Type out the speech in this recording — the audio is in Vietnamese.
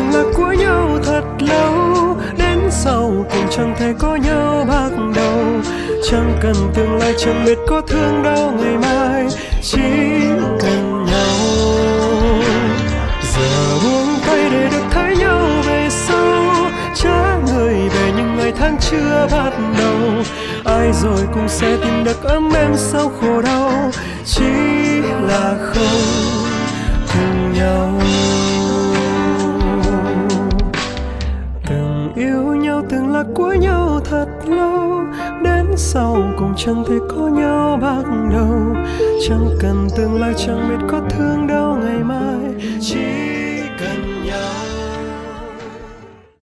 từng là của nhau thật lâu, đến sau cùng chẳng thể có nhau bắt đầu. Chẳng cần tương lai, chẳng biết có thương đâu ngày mai, chỉ cần nhau. Giờ buông tay để được thấy nhau về sau, trả người về những ngày tháng chưa bắt đầu. Ai rồi cũng sẽ tìm được ấm êm sau khổ đau, chỉ là không cùng nhau. Từng yêu nhau, từng là của nhau thật lâu, đến sau cùng chẳng thể có nhau bắt đầu. Chẳng cần tương lai, chẳng biết có thương đâu ngày mai, chỉ